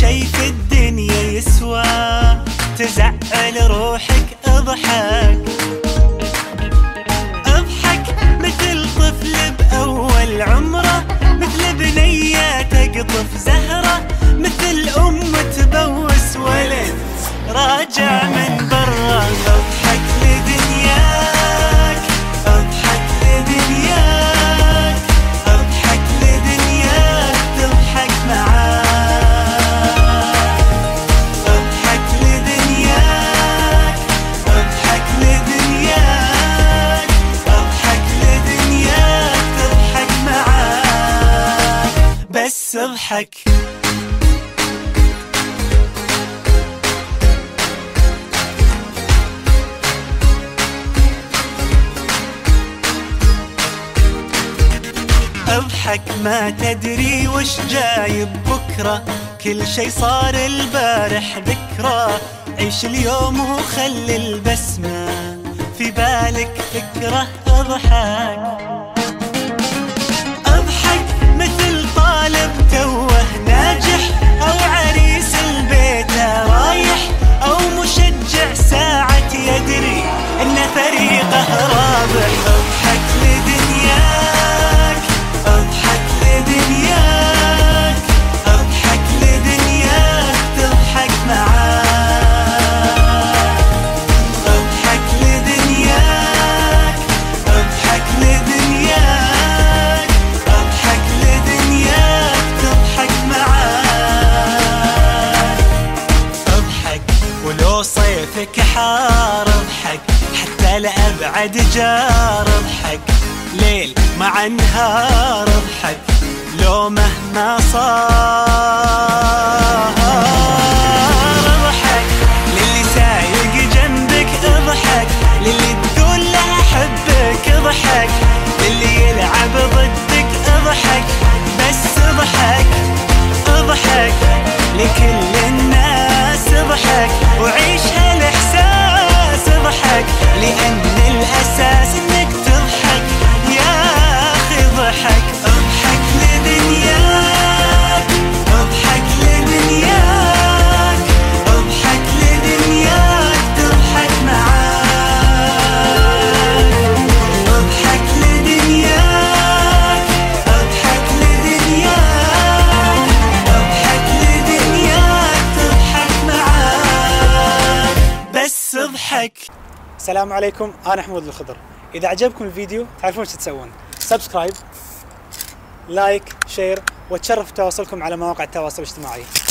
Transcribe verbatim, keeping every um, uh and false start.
شي في الدنيا يسوى، تزعل روحك اضحك اضحك مثل طفل بأول عمره، مثل بنية تقطف زهرة، مثل أم تبوس ولد راجع من برا. اضحك لدنياك اضحك لدنياك اضحك لدنياك تضحك معاك. اضحك لدنياك اضحك لدنياك اضحك لدنياك تضحك معاك، بس اضحك. اضحك ما تدري وش جايب بكرة، كل شي صار البارح ذكرى. عيش اليوم وخلي البسمة في بالك فكرة. اضحك اضحك مثل طالب توه ناجح، او عريس البيت رايح، او مشجع ساعة يدري ان فريقه رابح. اضحك لدنياك اضحك لدنياك اضحك لدنياك تضحك معاك. اضحك لدنياك اضحك لدنياك اضحك لدنياك تضحك معاك. اضحك ولو صيفك حار، اضحك حتى لأبعد جار. اضحك ليل مع نهار، اضحك لو مهما صار. اضحك للي سايق جنبك، اضحك للي تقول له احبك، اضحك للي يلعب ضدك، اضحك بس اضحك. اضحك لكل الناس، اضحك وعيش هالاحساس. اضحك لان الاساس انك تضحك يا اخي. اضحك اضحك لدنياك اضحك لدنياك اضحك لدنياك تضحك معاك. اضحك لدنياك اضحك لدنياك اضحك لدنياك تضحك معاك، بس اضحك. السلام عليكم، انا حمود الخضر. اذا عجبكم الفيديو تعرفون ايش تسوون، سبسكرايب، لايك، شير، وتشرف تواصلكم على مواقع التواصل الاجتماعي.